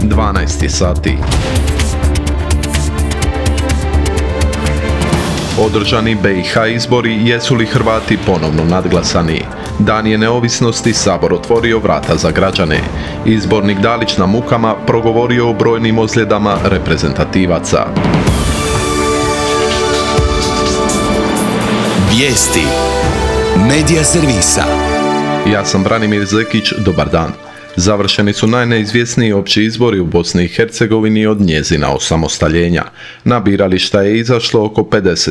12 sati. Održani BiH izbori, jesu li Hrvati ponovno nadglasani? Dan je neovisnosti, Sabor otvorio vrata za građane. Izbornik Dalić na mukama progovorio o brojnim ozljedama reprezentativaca. Vijesti Medija servisa. Ja sam Branimir Zekić, dobar dan. Završeni su najneizvjesniji opći izbori u Bosni i Hercegovini od njezina osamostaljenja. Na birališta je izašlo oko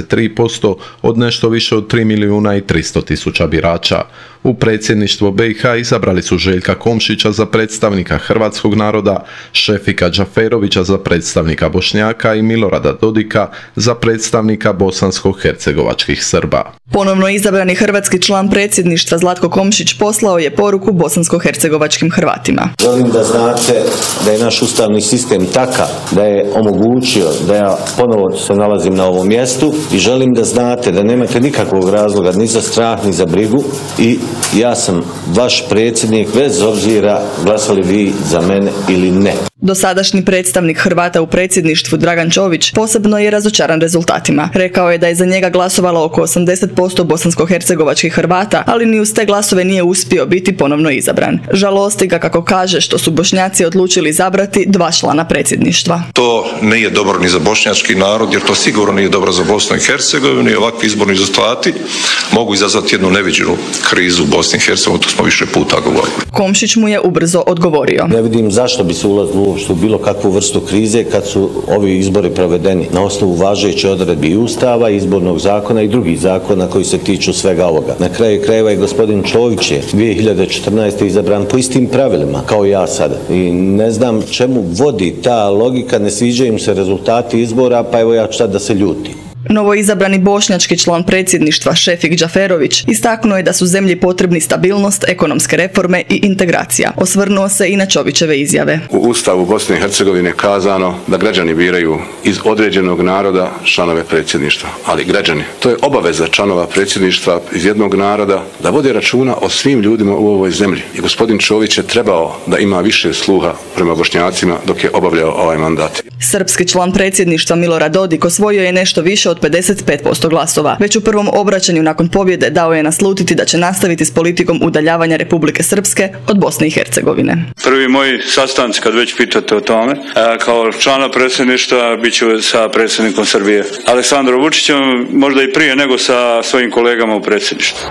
53% od nešto više od 3.300.000 birača. U predsjedništvo BiH izabrali su Željka Komšića za predstavnika hrvatskog naroda, Šefika Džaferovića za predstavnika Bošnjaka i Milorada Dodika za predstavnika bosansko-hercegovačkih Srba. Ponovno izabrani hrvatski član predsjedništva Zlatko Komšić poslao je poruku bosansko-hercegovačkim Hrvatima. Želim da znate da je naš ustavni sistem takav da je omogućio da ja ponovo se nalazim na ovom mjestu i želim da znate da nemate nikakvog razloga ni za strah ni za brigu i ja sam vaš predsjednik bez obzira glasali vi za mene ili ne. Dosadašnji predstavnik Hrvata u predsjedništvu Dragan Čović posebno je razočaran rezultatima. Rekao je da je za njega glasovalo oko 80% bosansko-hercegovačkih Hrvata, ali ni uz te glasove nije uspio biti ponovno izabran. Žalosti ga, kako kaže, što su Bošnjaci odlučili izabrati 2 člana predsjedništva. To nije dobro ni za bošnjački narod, jer to sigurno nije dobro za Bosnu i Hercegovinu i ovakvi izborni rezultati mogu izazvati jednu neviđenu krizu u Bosni i Hercegovini, to smo više puta govorili. Komšić mu je ubrzo odgovorio. Ne vidim zašto bi se ulazilo uopšte u bilo kakvu vrstu krize kad su ovi izbori provedeni na osnovu važeće odredbi i Ustava, izbornog zakona i drugih zakona koji se tiču svega ovoga. Na kraju krajeva i gospodin Čović je 2014. izabran po istim pravilima kao ja sada. I ne znam čemu vodi ta logika, ne sviđaju im se rezultati izbora, pa evo ja ću sad da se ljuti. Novoizabrani bošnjački član predsjedništva Šefik Džaferović istaknuo je da su zemlji potrebni stabilnost, ekonomske reforme i integracija. Osvrnuo se i na Čovićeve izjave. U Ustavu Bosne i Hercegovine je kazano da građani biraju iz određenog naroda članove predsjedništva. Ali građani, to je obaveza članova predsjedništva iz jednog naroda da vode računa o svim ljudima u ovoj zemlji. I gospodin Čović je trebao da ima više sluha prema Bošnjacima dok je obavljao ovaj mandat. Srpski član predsjedništva Milorad Dodik osvojio je nešto više od 55% glasova. Već u prvom obraćanju nakon pobjede dao je naslutiti da će nastaviti s politikom udaljavanja Republike Srpske od Bosne i Hercegovine. Prvi moji sastanci, kad već pitate o tome, kao člana predsjedništva bit ću sa predsjednikom Srbije Aleksandrom Vučićem, možda i prije nego sa svojim kolegama u predsjedništvu.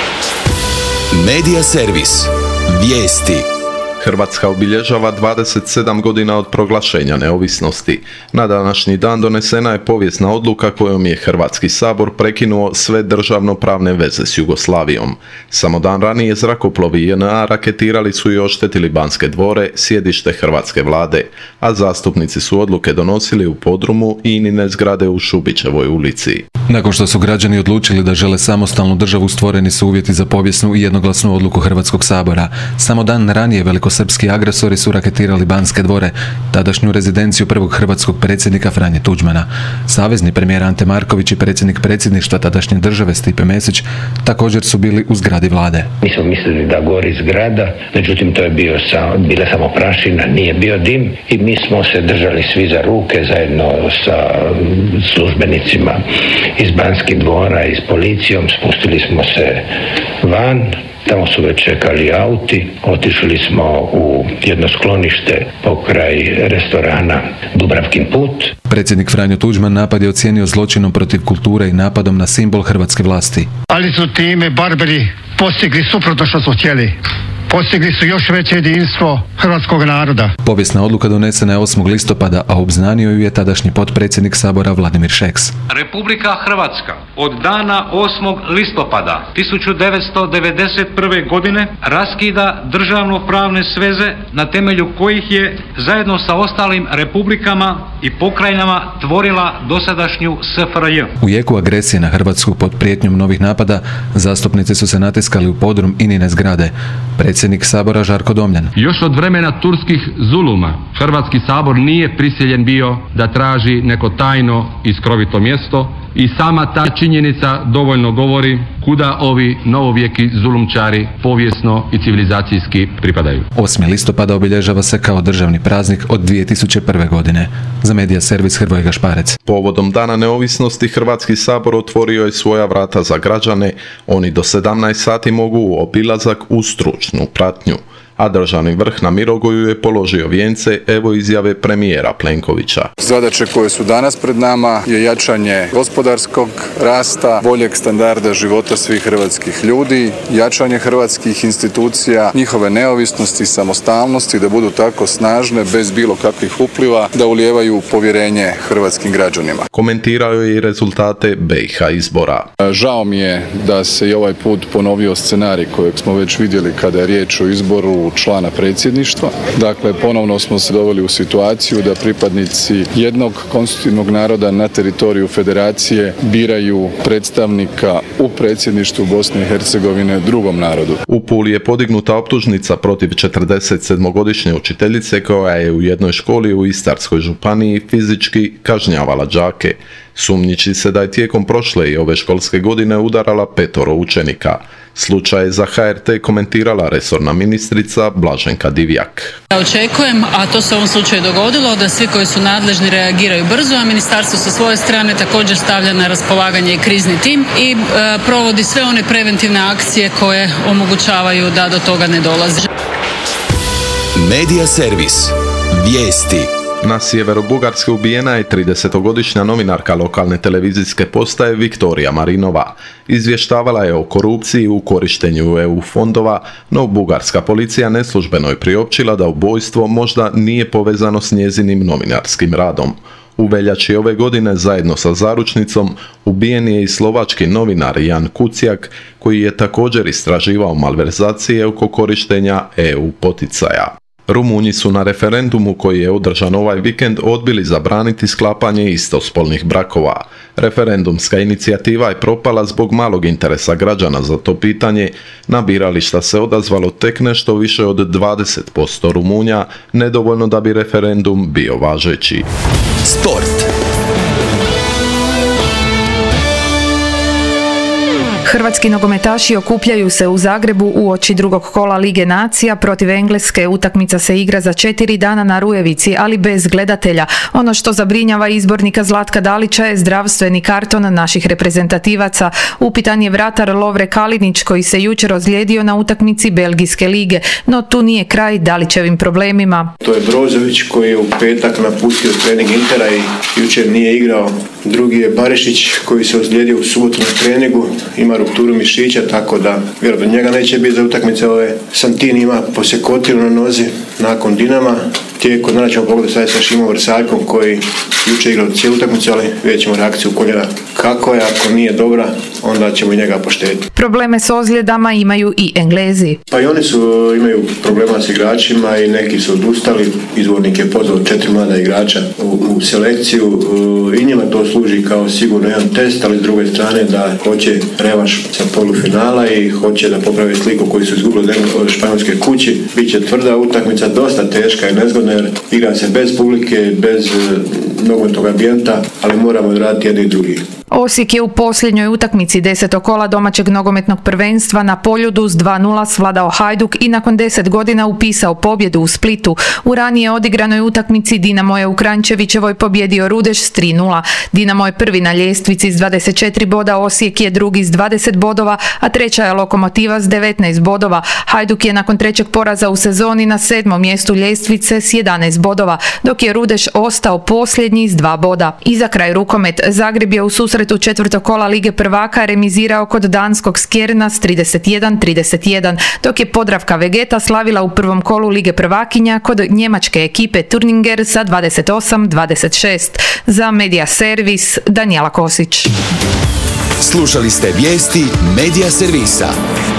Medija servis. Vijesti. Hrvatska obilježava 27 godina od proglašenja neovisnosti. Na današnji dan donesena je povijesna odluka kojom je Hrvatski sabor prekinuo sve državno-pravne veze s Jugoslavijom. Samo dan ranije zrakoplovi JNA raketirali su i oštetili Banske dvore, sjedište hrvatske vlade, a zastupnici su odluke donosili u podrumu INA-ine zgrade u Šubićevoj ulici. Nakon što su građani odlučili da žele samostalnu državu, stvoreni su uvjeti za povijesnu i jednoglasnu odluku Hrvatskog sabora. Samo dan ranije velikosrpski agresori su raketirali Banske dvore, tadašnju rezidenciju prvog hrvatskog predsjednika Franje Tuđmana. Savezni premijer Ante Marković i predsjednik predsjedništva tadašnje države Stipe Mesić također su bili u zgradi vlade. Mi smo mislili da gori zgrada, međutim to je bila samo prašina, nije bio dim i mi smo se držali svi za ruke zajedno sa službenicima iz Banskih dvora i s policijom, spustili smo se van. Tamo su već čekali auti, otišli smo u jedno sklonište pokraj restorana Dubravkin put. Predsjednik Franjo Tuđman napad je ocijenio zločinom protiv kulture i napadom na simbol hrvatske vlasti. Ali su time barbari postigli suprotno što su htjeli. Postigli su još veće jedinstvo hrvatskog naroda. Povijesna odluka donesena je 8. listopada, a obznanio ju je tadašnji potpredsjednik Sabora Vladimir Šeks. Republika Hrvatska od dana 8. listopada 1991. godine raskida državno-pravne sveze na temelju kojih je zajedno sa ostalim republikama i pokrajinama tvorila dosadašnju SFRJ. U jeku agresije na Hrvatsku pod prijetnjom novih napada, zastupnici su se natiskali u podrum INA-ine zgrade. Predsjednik Sabora Žarko Domljan. Još od vremena turskih zuluma Hrvatski sabor nije prisiljen bio da traži neko tajno i skrovito mjesto I sama ta činjenica dovoljno govori kuda ovi novovjeki zulumčari povijesno i civilizacijski pripadaju. 8. listopada obilježava se kao državni praznik od 2001. godine. Za Medija servis Hrvoje Gašparec. Povodom Dana neovisnosti Hrvatski sabor otvorio je svoja vrata za građane. Oni do 17 sati mogu u obilazak uz stručnu pratnju. A državni vrh na Mirogoju je položio vijence, evo izjave premijera Plenkovića. Zadaće koje su danas pred nama je jačanje gospodarskog rasta, boljeg standarda života svih hrvatskih ljudi, jačanje hrvatskih institucija, njihove neovisnosti i samostalnosti da budu tako snažne bez bilo kakvih upliva da ulijevaju povjerenje hrvatskim građanima. Komentirao je i rezultate BiH izbora. Žao mi je da se i ovaj put ponovio scenarij kojeg smo već vidjeli kada je riječ o izboru člana predsjedništva. Dakle, ponovno smo se doveli u situaciju da pripadnici jednog konstitutivnog naroda na teritoriju federacije biraju predstavnika u predsjedništvu Bosne i Hercegovine drugom narodu. U Puli je podignuta optužnica protiv 47-godišnje učiteljice koja je u jednoj školi u Istarskoj županiji fizički kažnjavala đake. Sumnjiči se da je tijekom prošle i ove školske godine udarala 5 učenika. Slučaj je za HRT komentirala resorna ministrica Blaženka Divjak. Očekujem, a to se u ovom slučaju dogodilo, da svi koji su nadležni reagiraju brzo, a ministarstvo sa svoje strane također stavlja na raspolaganje i krizni tim i provodi sve one preventivne akcije koje omogućavaju da do toga ne dolazi. Medija servis. Vijesti. Na sjeveru Bugarske ubijena je 30-godišnja novinarka lokalne televizijske postaje Viktorija Marinova. Izvještavala je o korupciji u korištenju EU fondova, no bugarska policija neslužbeno je priopćila da ubojstvo možda nije povezano s njezinim novinarskim radom. U veljači ove godine zajedno sa zaručnicom ubijen je i slovački novinar Jan Kuciak, koji je također istraživao malverzacije oko korištenja EU poticaja. Rumunji su na referendumu koji je održan ovaj vikend odbili zabraniti sklapanje istospolnih brakova. Referendumska inicijativa je propala zbog malog interesa građana za to pitanje. Na birališta se odazvalo tek nešto više od 20% Rumunja, nedovoljno da bi referendum bio važeći. Sport. Hrvatski nogometaši okupljaju se u Zagrebu uoči drugog kola Lige nacija protiv Engleske. Utakmica se igra za 4 dana na Rujevici, ali bez gledatelja. Ono što zabrinjava izbornika Zlatka Dalića je zdravstveni karton naših reprezentativaca. Upitan je vratar Lovre Kalinić koji se jučer ozlijedio na utakmici Belgijske lige, no tu nije kraj Dalićevim problemima. To je Brozović koji je u petak napustio trening Intera i jučer nije igrao. Drugi je Barišić koji se ozlijedio u subotu na treningu, ima rupturu mišića, tako da vjerojatno njega neće biti za utakmice ove. Santini ima posekotinu na nozi nakon Dinama. Tijekom dana ćemo pogledati sad sa Šimom Vrsaljkom koji jučer igrao cijelu utakmicu, ali vidjet ćemo reakciju koljena kako je, ako nije dobra, onda ćemo i njega poštediti. Probleme s ozljedama imaju i Englezi. Pa i oni imaju problema s igračima i neki su odustali. Izvornik je pozvao 4 mlada igrača u selekciju i njima to služi kao sigurno jedan test, ali s druge strane da hoće revanš sa polufinala i hoće da popravi sliku koju su izgubili od Španjolske kući. Biće tvrda utakmica, dosta teška i nezgodna jer igra se bez publike, bez nogometnog ambijenta, ali moramo raditi jedni i drugi. Osijek je u posljednjoj utakmici 10. kola domaćeg nogometnog prvenstva na Poljudu s 2:0 svladao Hajduk i nakon 10 godina upisao pobjedu u Splitu. U ranije odigranoj utakmici Dinamo je u Kranjčevićevoj pobjedio Rudeš s 3:0. Dinamo je prvi na ljestvici s 24 boda, Osijek je drugi s 20 bodova, a treća je Lokomotiva s 19 bodova. Hajduk je nakon trećeg poraza u sezoni na 7. mjestu ljestvice s 11 bodova, dok je Rudeš ostao posljednji s 2 boda. I za kraj rukomet, Zagreb je u susretu četvrtog kola Lige prvaka remizirao kod danskog Skjerna s 31-31, dok je Podravka Vegeta slavila u prvom kolu Lige prvakinja kod njemačke ekipe Turninger sa 28-26. Za Medija servis Danijela Kosić. Slušali ste vijesti Medija servisa.